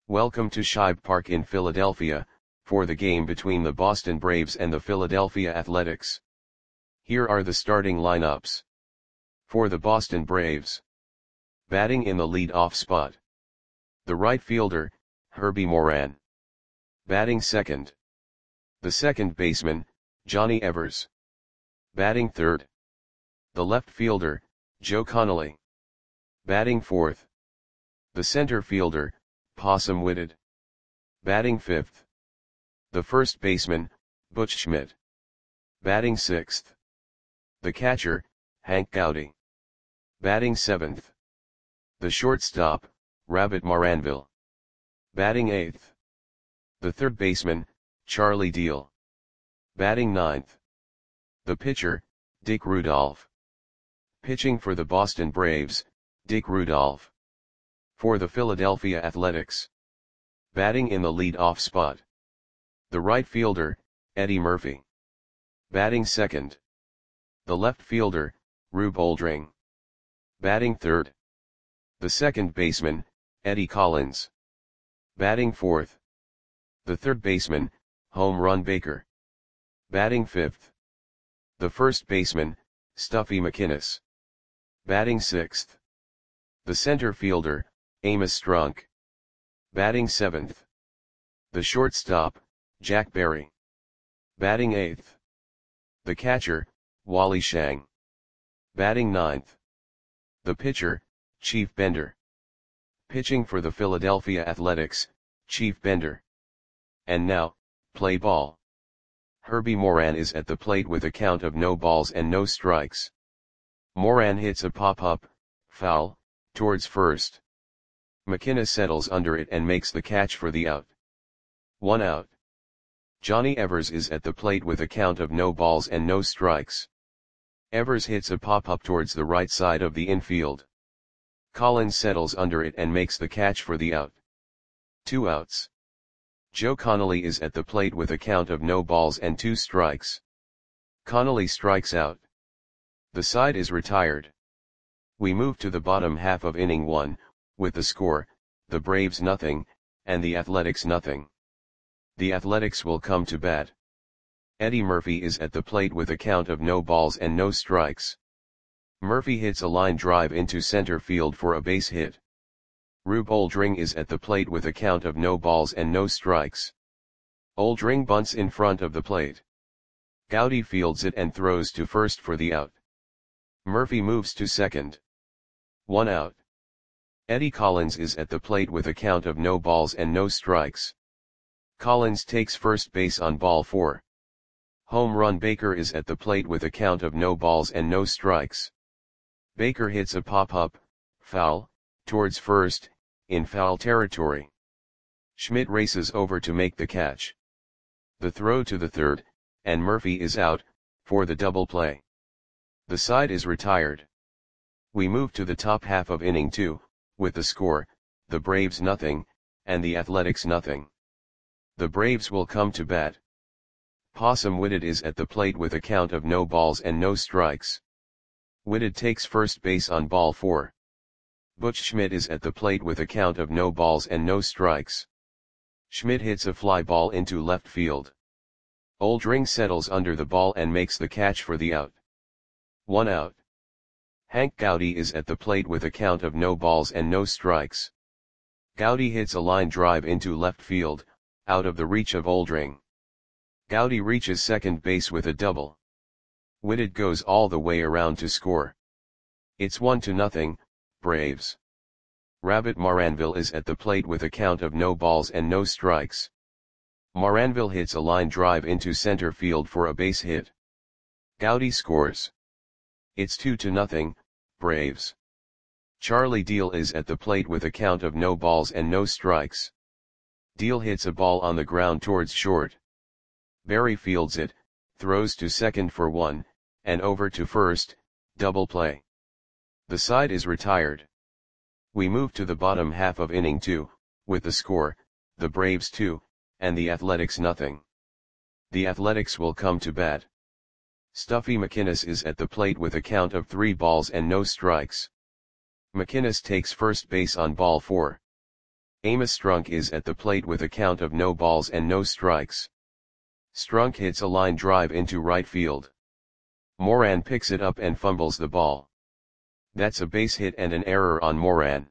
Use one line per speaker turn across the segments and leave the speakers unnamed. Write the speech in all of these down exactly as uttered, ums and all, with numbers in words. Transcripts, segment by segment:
Welcome to Shibe Park in Philadelphia, for the game between the Boston Braves and the Philadelphia Athletics. Here are the starting lineups. For the Boston Braves. Batting in the lead-off spot. The right fielder, Herbie Moran. Batting second. The second baseman, Johnny Evers. Batting third. The left fielder, Joe Connolly. Batting fourth. The center fielder, Possum Whitted. Batting fifth. The first baseman, Butch Schmidt. Batting sixth. The catcher, Hank Gowdy. Batting seventh. The shortstop, Rabbit Moranville. Batting eighth. The third baseman, Charlie Deal. Batting ninth. The pitcher, Dick Rudolph. Pitching for the Boston Braves, Dick Rudolph. For the Philadelphia Athletics. Batting in the lead-off spot. The right fielder, Eddie Murphy. Batting second. The left fielder, Rube Oldring. Batting third. The second baseman, Eddie Collins. Batting fourth. The third baseman, Home Run Baker. Batting fifth. The first baseman, Stuffy McInnis. Batting sixth. The center fielder, Amos Strunk. Batting seventh. The shortstop, Jack Berry. Batting eighth. The catcher, Wally Shang. Batting ninth. The pitcher, Chief Bender. Pitching for the Philadelphia Athletics, Chief Bender. And now, play ball. Herbie Moran is at the plate with a count of no balls and no strikes. Moran hits a pop-up, foul, towards first. McInnis settles under it and makes the catch for the out. One out. Johnny Evers is at the plate with a count of no balls and no strikes. Evers hits a pop-up towards the right side of the infield. Collins settles under it and makes the catch for the out. Two outs. Joe Connolly is at the plate with a count of no balls and two strikes. Connolly strikes out. The side is retired. We move to the bottom half of inning one, with the score, the Braves nothing, and the Athletics nothing. The Athletics will come to bat. Eddie Murphy is at the plate with a count of no balls and no strikes. Murphy hits a line drive into center field for a base hit. Rube Oldring is at the plate with a count of no balls and no strikes. Oldring bunts in front of the plate. Gowdy fields it and throws to first for the out. Murphy moves to second. One out. Eddie Collins is at the plate with a count of no balls and no strikes. Collins takes first base on ball four. Home Run Baker is at the plate with a count of no balls and no strikes. Baker hits a pop-up, foul, towards first, in foul territory. Schmidt races over to make the catch. The throw to the third, and Murphy is out, for the double play. The side is retired. We move to the top half of inning two, with the score, the Braves nothing, and the Athletics nothing. The Braves will come to bat. Possum Whitted is at the plate with a count of no balls and no strikes. Whitted takes first base on ball four. Butch Schmidt is at the plate with a count of no balls and no strikes. Schmidt hits a fly ball into left field. Oldring settles under the ball and makes the catch for the out. One out. Hank Gowdy is at the plate with a count of no balls and no strikes. Gowdy hits a line drive into left field, out of the reach of Oldring. Gowdy reaches second base with a double. Whitted goes all the way around to score. It's one to nothing, Braves. Rabbit Moranville is at the plate with a count of no balls and no strikes. Moranville hits a line drive into center field for a base hit. Gowdy scores. It's two to nothing, Braves. Charlie Deal is at the plate with a count of no balls and no strikes. Deal hits a ball on the ground towards short. Berry fields it, throws to second for one, and over to first, double play. The side is retired. We move to the bottom half of inning two, with the score, the Braves two, and the Athletics nothing. The Athletics will come to bat. Stuffy McInnis is at the plate with a count of three balls and no strikes. McInnis takes first base on ball four. Amos Strunk is at the plate with a count of no balls and no strikes. Strunk hits a line drive into right field. Moran picks it up and fumbles the ball. That's a base hit and an error on Moran.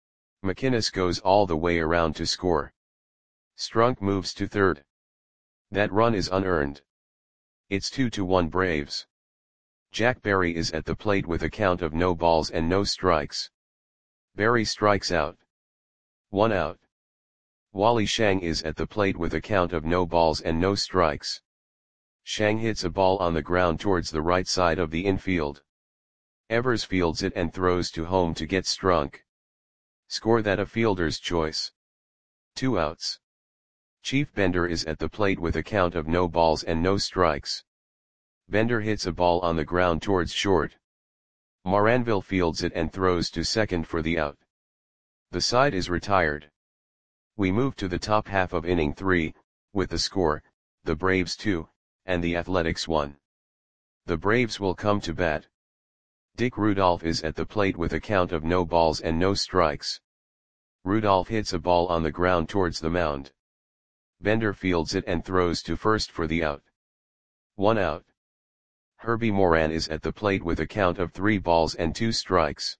McInnes goes all the way around to score. Strunk moves to third. That run is unearned. It's two to one Braves. Jack Berry is at the plate with a count of no balls and no strikes. Berry strikes out. One out. Wally Shang is at the plate with a count of no balls and no strikes. Shang hits a ball on the ground towards the right side of the infield. Evers fields it and throws to home to get Strunk. Score that a fielder's choice. Two outs. Chief Bender is at the plate with a count of no balls and no strikes. Bender hits a ball on the ground towards short. Moranville fields it and throws to second for the out. The side is retired. We move to the top half of inning three, with the score, the Braves two, and the Athletics one. The Braves will come to bat. Dick Rudolph is at the plate with a count of no balls and no strikes. Rudolph hits a ball on the ground towards the mound. Bender fields it and throws to first for the out. One out. Herbie Moran is at the plate with a count of three balls and two strikes.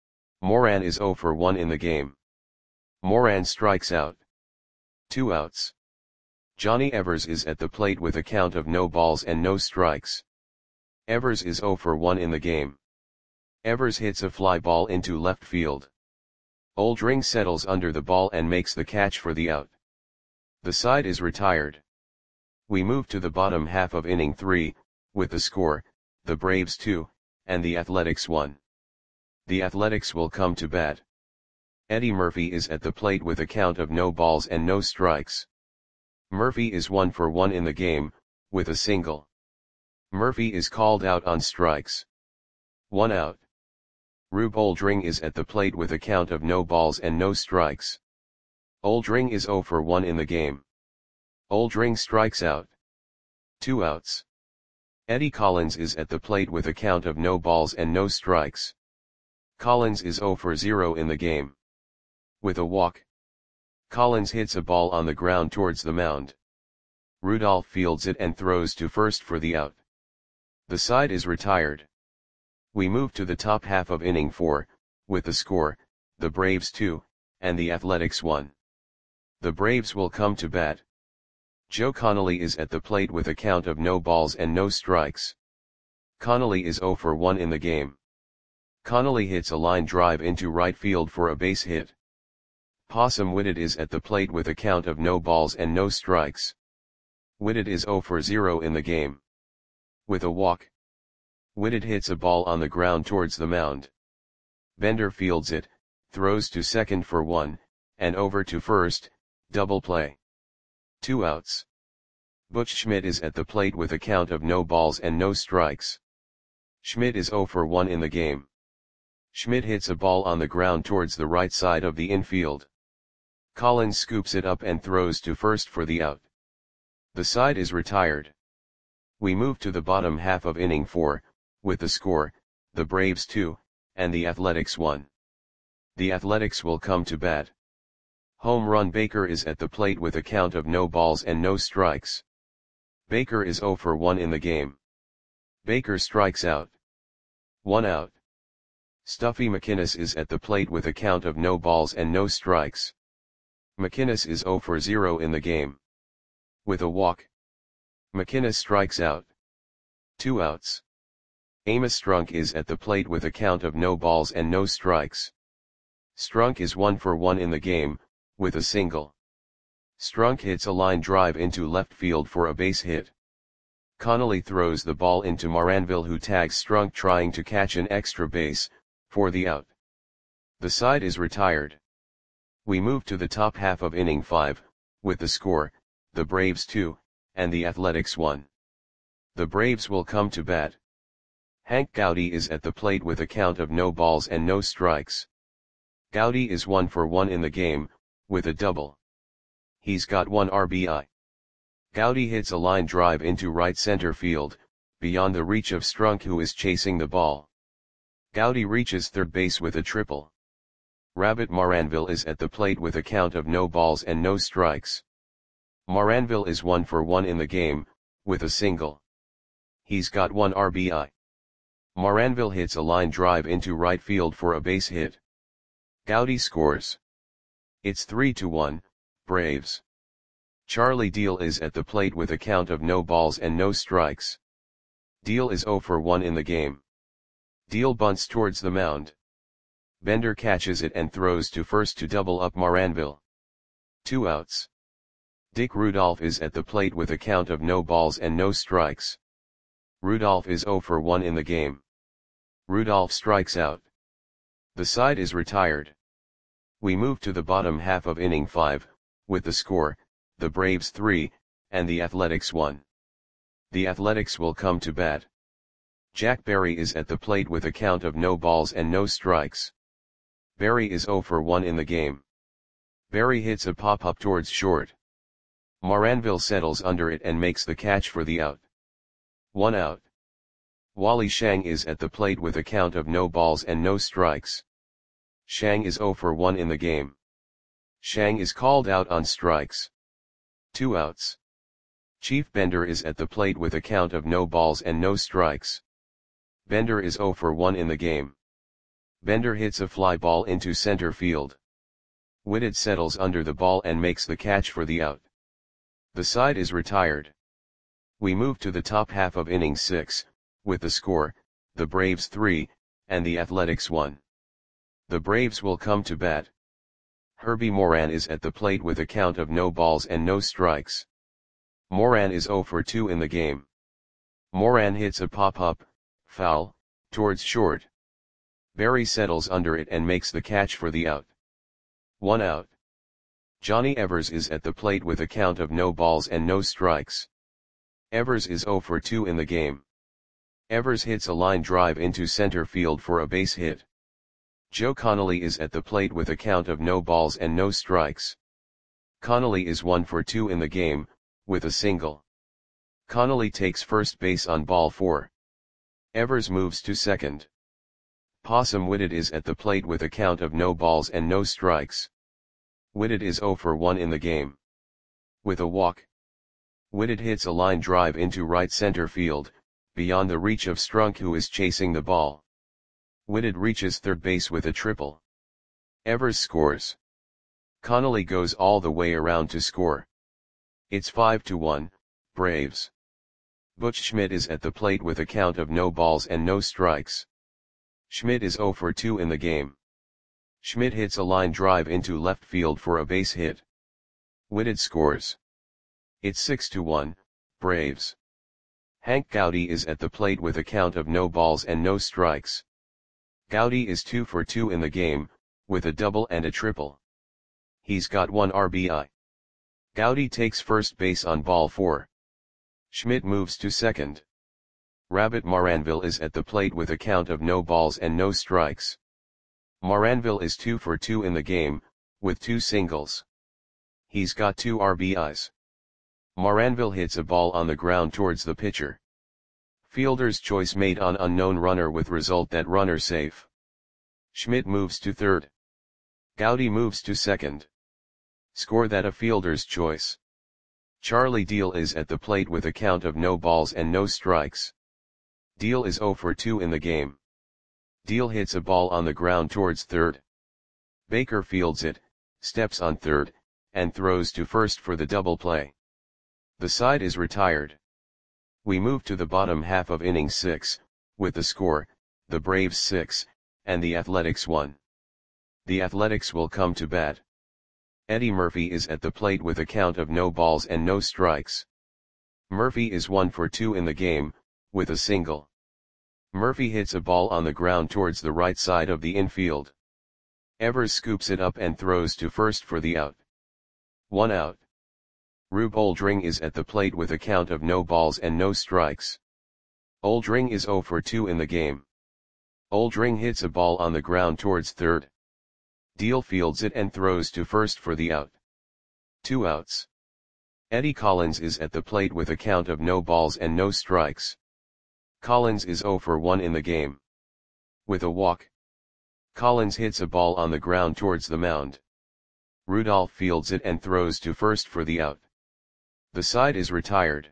Moran is zero for one in the game. Moran strikes out. Two outs. Johnny Evers is at the plate with a count of no balls and no strikes. Evers is zero for one in the game. Evers hits a fly ball into left field. Oldring settles under the ball and makes the catch for the out. The side is retired. We move to the bottom half of inning three, with the score, the Braves two, and the Athletics one. The Athletics will come to bat. Eddie Murphy is at the plate with a count of no balls and no strikes. Murphy is one for one in the game, with a single. Murphy is called out on strikes. One out. Rube Oldring is at the plate with a count of no balls and no strikes. Oldring is zero for one in the game. Oldring strikes out. Two outs. Eddie Collins is at the plate with a count of no balls and no strikes. Collins is zero for zero in the game. With a walk. Collins hits a ball on the ground towards the mound. Rudolph fields it and throws to first for the out. The side is retired. We move to the top half of inning four, with the score, the Braves two, and the Athletics one. The Braves will come to bat. Joe Connolly is at the plate with a count of no balls and no strikes. Connolly is zero for one in the game. Connolly hits a line drive into right field for a base hit. Possum Whitted is at the plate with a count of no balls and no strikes. Whitted is zero for zero in the game. With a walk. Whitted hits a ball on the ground towards the mound. Bender fields it, throws to second for one, and over to first, double play. Two outs. Butch Schmidt is at the plate with a count of no balls and no strikes. Schmidt is zero for one in the game. Schmidt hits a ball on the ground towards the right side of the infield. Collins scoops it up and throws to first for the out. The side is retired. We move to the bottom half of inning four, with the score, the Braves two, and the Athletics one. The Athletics will come to bat. Home Run Baker is at the plate with a count of no balls and no strikes. Baker is zero for one in the game. Baker strikes out. One out. Stuffy McInnes is at the plate with a count of no balls and no strikes. McInnes is zero for zero in the game. With a walk. McInnes strikes out. Two outs. Amos Strunk is at the plate with a count of no balls and no strikes. Strunk is one for one in the game, with a single. Strunk hits a line drive into left field for a base hit. Connolly throws the ball into Moranville, who tags Strunk trying to catch an extra base, for the out. The side is retired. We move to the top half of inning five, with the score, the Braves two, and the Athletics one. The Braves will come to bat. Hank Gowdy is at the plate with a count of no balls and no strikes. Gowdy is one for one in the game, with a double. He's got one R B I. Gowdy hits a line drive into right center field, beyond the reach of Strunk, who is chasing the ball. Gowdy reaches third base with a triple. Rabbit Moranville is at the plate with a count of no balls and no strikes. Moranville is one for one in the game, with a single. He's got one R B I. Moranville hits a line drive into right field for a base hit. Gowdy scores. It's three to one, Braves. Charlie Deal is at the plate with a count of no balls and no strikes. Deal is zero for one in the game. Deal bunts towards the mound. Bender catches it and throws to first to double up Moranville. Two outs. Dick Rudolph is at the plate with a count of no balls and no strikes. Rudolph is zero for one in the game. Rudolph strikes out. The side is retired. We move to the bottom half of inning five, with the score, the Braves three, and the Athletics one. The Athletics will come to bat. Jack Berry is at the plate with a count of no balls and no strikes. Berry is zero for one in the game. Berry hits a pop-up towards short. Moranville settles under it and makes the catch for the out. One out. Wally Shang is at the plate with a count of no balls and no strikes. Shang is zero for one in the game. Shang is called out on strikes. Two outs. Chief Bender is at the plate with a count of no balls and no strikes. Bender is zero for one in the game. Bender hits a fly ball into center field. Whitted settles under the ball and makes the catch for the out. The side is retired. We move to the top half of inning six, with the score, the Braves three, and the Athletics one. The Braves will come to bat. Herbie Moran is at the plate with a count of no balls and no strikes. Moran is zero for two in the game. Moran hits a pop-up, foul, towards short. Berry settles under it and makes the catch for the out. One out. Johnny Evers is at the plate with a count of no balls and no strikes. Evers is zero for two in the game. Evers hits a line drive into center field for a base hit. Joe Connolly is at the plate with a count of no balls and no strikes. Connolly is one for two in the game, with a single. Connolly takes first base on ball four. Evers moves to second. Possum Whitted is at the plate with a count of no balls and no strikes. Whitted is zero for one in the game. With a walk. Whitted hits a line drive into right center field, beyond the reach of Strunk, who is chasing the ball. Whitted reaches third base with a triple. Evers scores. Connolly goes all the way around to score. It's five to one, Braves. Butch Schmidt is at the plate with a count of no balls and no strikes. Schmidt is zero for two in the game. Schmidt hits a line drive into left field for a base hit. Whitted scores. It's six to one, Braves. Hank Gowdy is at the plate with a count of no balls and no strikes. Gowdy is two for two in the game, with a double and a triple. He's got one R B I. Gowdy takes first base on ball four. Schmidt moves to second. Rabbit Moranville is at the plate with a count of no balls and no strikes. Moranville is two for two in the game, with two singles. He's got two R B Is. Moranville hits a ball on the ground towards the pitcher. Fielder's choice made on unknown runner with result that runner safe. Schmidt moves to third. Gowdy moves to second. Score that a fielder's choice. Charlie Deal is at the plate with a count of no balls and no strikes. Deal is zero for two in the game. Deal hits a ball on the ground towards third. Baker fields it, steps on third, and throws to first for the double play. The side is retired. We move to the bottom half of inning six, with the score, the Braves six, and the Athletics one. The Athletics will come to bat. Eddie Murphy is at the plate with a count of no balls and no strikes. Murphy is one for two in the game, with a single. Murphy hits a ball on the ground towards the right side of the infield. Evers scoops it up and throws to first for the out. One out. Rube Oldring is at the plate with a count of no balls and no strikes. Oldring is zero for two in the game. Oldring hits a ball on the ground towards third. Deal fields it and throws to first for the out. Two outs. Eddie Collins is at the plate with a count of no balls and no strikes. Collins is zero for one in the game. With a walk. Collins hits a ball on the ground towards the mound. Rudolph fields it and throws to first for the out. The side is retired.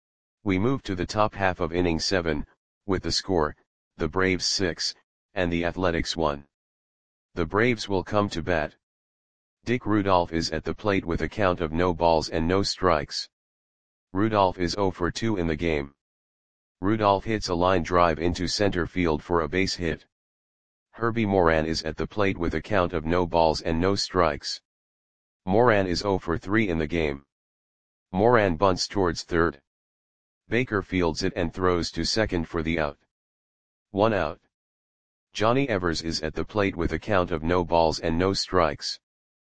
We move to the top half of inning seven, with the score, the Braves six, and the Athletics one. The Braves will come to bat. Dick Rudolph is at the plate with a count of no balls and no strikes. Rudolph is zero for two in the game. Rudolph hits a line drive into center field for a base hit. Herbie Moran is at the plate with a count of no balls and no strikes. Moran is zero for three in the game. Moran bunts towards third. Baker fields it and throws to second for the out. One out. Johnny Evers is at the plate with a count of no balls and no strikes.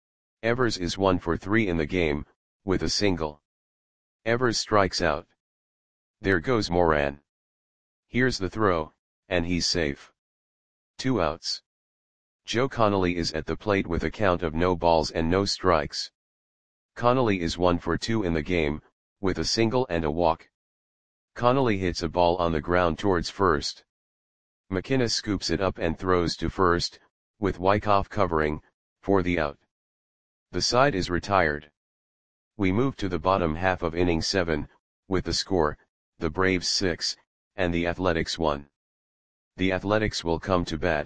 Evers is one for three in the game, with a single. Evers strikes out. There goes Moran. Here's the throw, and he's safe. Two outs. Joe Connolly is at the plate with a count of no balls and no strikes. Connolly is one for two in the game, with a single and a walk. Connolly hits a ball on the ground towards first. McInnes scoops it up and throws to first, with Wyckoff covering, for the out. The side is retired. We move to the bottom half of inning seven, with the score, the Braves six, and the Athletics one. The Athletics will come to bat.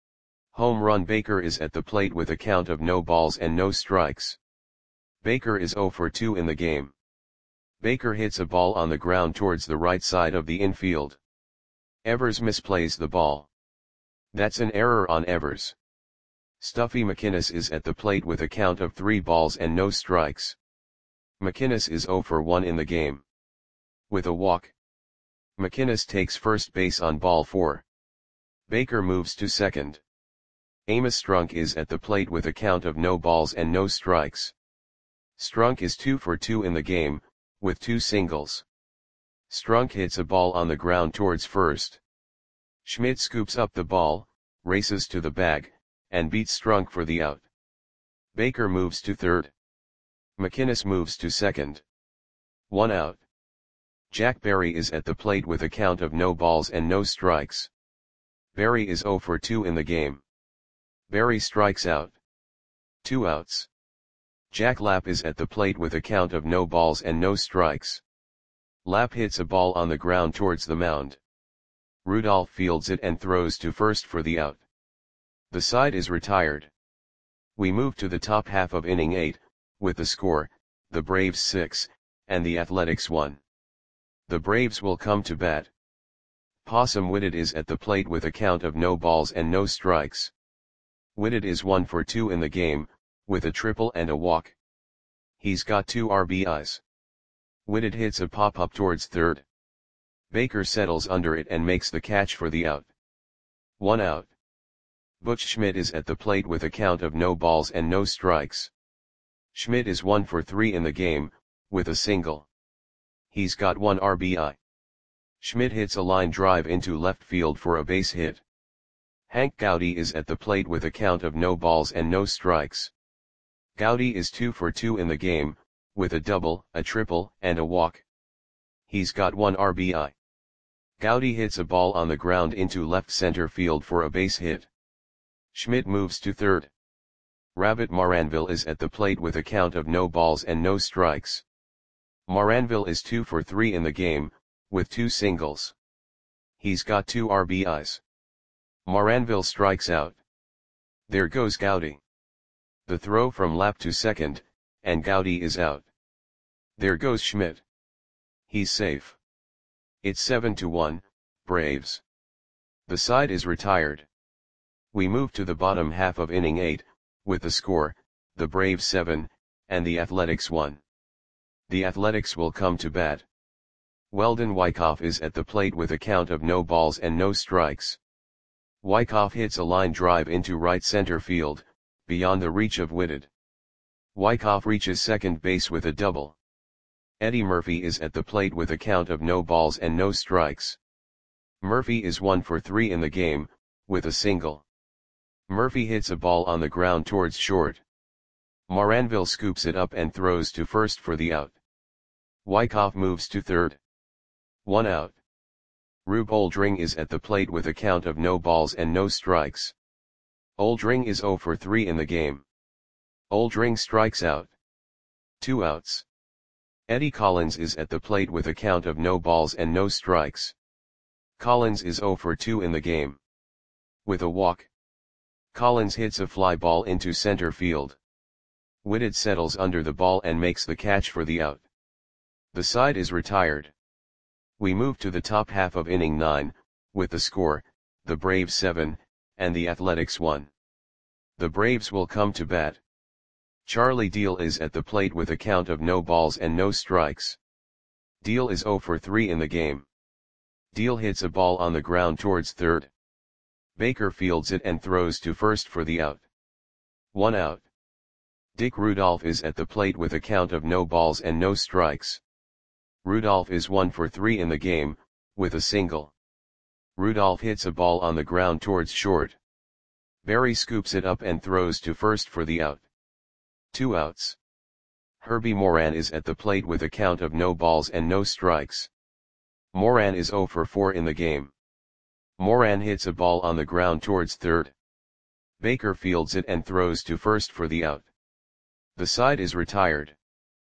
Home run Baker is at the plate with a count of no balls and no strikes. Baker is zero for two in the game. Baker hits a ball on the ground towards the right side of the infield. Evers misplays the ball. That's an error on Evers. Stuffy McInnes is at the plate with a count of three balls and no strikes. McInnes is zero for one in the game. With a walk. McInnes takes first base on ball four. Baker moves to second. Amos Strunk is at the plate with a count of no balls and no strikes. Strunk is two for two in the game, with two singles. Strunk hits a ball on the ground towards first. Schmidt scoops up the ball, races to the bag, and beats Strunk for the out. Baker moves to third. McInnes moves to second. One out. Jack Berry is at the plate with a count of no balls and no strikes. Berry is zero for two in the game. Berry strikes out. Two outs. Jack Lapp is at the plate with a count of no balls and no strikes. Lapp hits a ball on the ground towards the mound. Rudolph fields it and throws to first for the out. The side is retired. We move to the top half of inning eight, with the score, the Braves six, and the Athletics one. The Braves will come to bat. Possum Whitted is at the plate with a count of no balls and no strikes. Whitted is one for two in the game, with a triple and a walk. He's got two R B Is. Whitted hits a pop-up towards third. Baker settles under it and makes the catch for the out. One out. Butch Schmidt is at the plate with a count of no balls and no strikes. Schmidt is one for three in the game, with a single. He's got one R B I. Schmidt hits a line drive into left field for a base hit. Hank Gowdy is at the plate with a count of no balls and no strikes. Gowdy is two for two in the game, with a double, a triple, and a walk. He's got one R B I. Gowdy hits a ball on the ground into left center field for a base hit. Schmidt moves to third. Rabbit Maranville is at the plate with a count of no balls and no strikes. Maranville is two for three in the game, with two singles. He's got two R B Is. Maranville strikes out. There goes Gowdy. The throw from Lapp to second, and Gowdy is out. There goes Schmidt. He's safe. It's seven to one, Braves. The side is retired. We move to the bottom half of inning eight, with the score, the Braves seven, and the Athletics one. The Athletics will come to bat. Weldon Wyckoff is at the plate with a count of no balls and no strikes. Wyckoff hits a line drive into right center field, beyond the reach of Whitted. Wyckoff reaches second base with a double. Eddie Murphy is at the plate with a count of no balls and no strikes. Murphy is one for three in the game, with a single. Murphy hits a ball on the ground towards short. Maranville scoops it up and throws to first for the out. Wyckoff moves to third. One out. Rube Oldring is at the plate with a count of no balls and no strikes. Oldring is zero for three in the game. Oldring strikes out. Two outs. Eddie Collins is at the plate with a count of no balls and no strikes. Collins is zero for two in the game. With a walk. Collins hits a fly ball into center field. Whitted settles under the ball and makes the catch for the out. The side is retired. We move to the top half of inning nine, with the score, the Braves seven, and the Athletics one. The Braves will come to bat. Charlie Deal is at the plate with a count of no balls and no strikes. Deal is zero for three in the game. Deal hits a ball on the ground towards third. Baker fields it and throws to first for the out. One out. Dick Rudolph is at the plate with a count of no balls and no strikes. Rudolph is one for three in the game, with a single. Rudolph hits a ball on the ground towards short. Berry scoops it up and throws to first for the out. Two outs. Herbie Moran is at the plate with a count of no balls and no strikes. Moran is zero for four in the game. Moran hits a ball on the ground towards third. Baker fields it and throws to first for the out. The side is retired.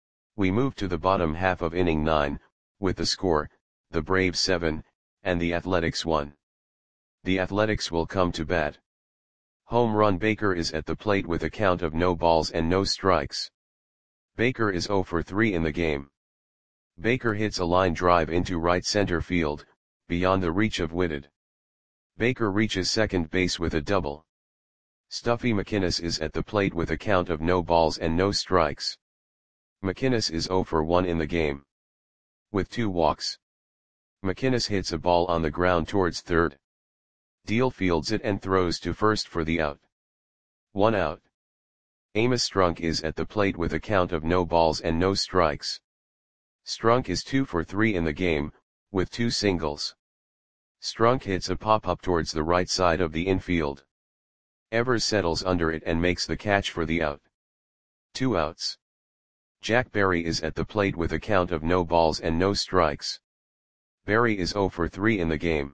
We move to the bottom half of inning nine, with the score, the Braves seven, and the Athletics one. The Athletics will come to bat. Home run Baker is at the plate with a count of no balls and no strikes. Baker is zero for three in the game. Baker hits a line drive into right center field, beyond the reach of Whitted. Baker reaches second base with a double. Stuffy McInnes is at the plate with a count of no balls and no strikes. McInnes is zero for one in the game. With two walks. McInnes hits a ball on the ground towards third. Deal fields it and throws to first for the out. One out. Amos Strunk is at the plate with a count of no balls and no strikes. Strunk is two for three in the game, with two singles. Strunk hits a pop-up towards the right side of the infield. Evers settles under it and makes the catch for the out. Two outs. Jack Berry is at the plate with a count of no balls and no strikes. Berry is zero for three in the game.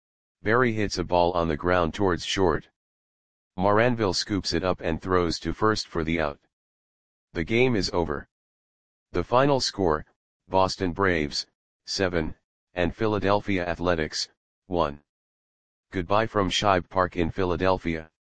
Berry hits a ball on the ground towards short. Moranville scoops it up and throws to first for the out. The game is over. The final score, Boston Braves, seven, and Philadelphia Athletics, one. Goodbye from Shibe Park in Philadelphia.